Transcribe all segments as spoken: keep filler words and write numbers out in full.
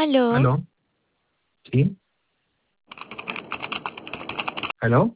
Aló, ¿Aló? ¿Sí? ¿Aló?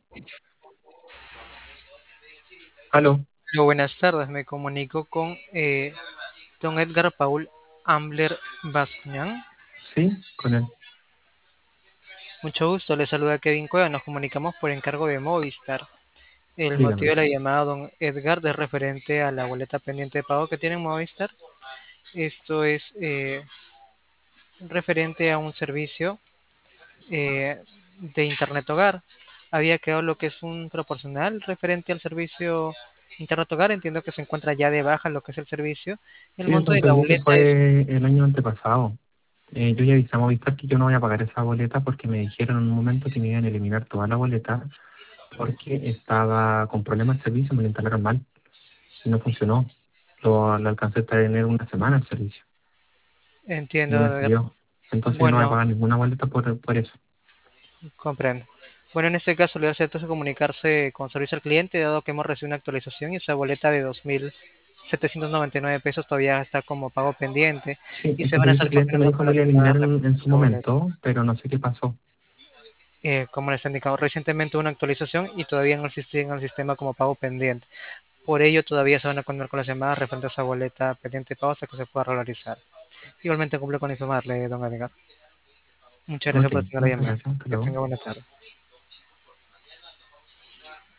¿Aló? Hola, buenas tardes, me comunico con eh, don Edgar Paul Ambler Bascuñán. ¿Sí? Con él. Mucho gusto, le saluda Kevin Cueva, nos comunicamos por encargo de Movistar. El motivo Dígame. de la llamada, don Edgar, es referente a la boleta pendiente de pago que tiene Movistar. Esto es eh, referente a un servicio eh, de Internet Hogar. Había quedado lo que es un proporcional referente al servicio Internet Hogar. Entiendo que se encuentra ya de baja lo que es el servicio. El Sí, eso monto de la entendí que boleta es. fue el año antepasado. Eh, yo ya avisé a Movistar que yo no voy a pagar esa boleta porque me dijeron en un momento que me iban a eliminar toda la boleta porque estaba con problemas de servicio, me lo instalaron mal y no funcionó. Lo, lo alcancé a tener una semana el servicio y no me Entiendo. sirvió. Entonces yo no voy a Bueno, pagar ninguna boleta por, por eso. comprendo. Bueno, en este caso le hace entonces comunicarse con servicio al cliente, dado que hemos recibido una actualización y esa boleta de dos mil setecientos noventa y nueve pesos todavía está como pago pendiente Sí, y es se que van a servicio estar al cliente me confirmando dijo con me la lo llamada eliminaron en referente a su esa boleta. momento, pero no sé qué pasó. Eh, como les he indicado recientemente una actualización y todavía no existía en el sistema como pago pendiente. Por ello todavía se van a continuar con las llamadas referente a esa boleta pendiente de pago hasta que se pueda regularizar. Igualmente cumple con informarle, don Edgar. Muchas gracias Ok, por atender la muchas llamada. gracias. Hasta Que luego. tenga buena tarde.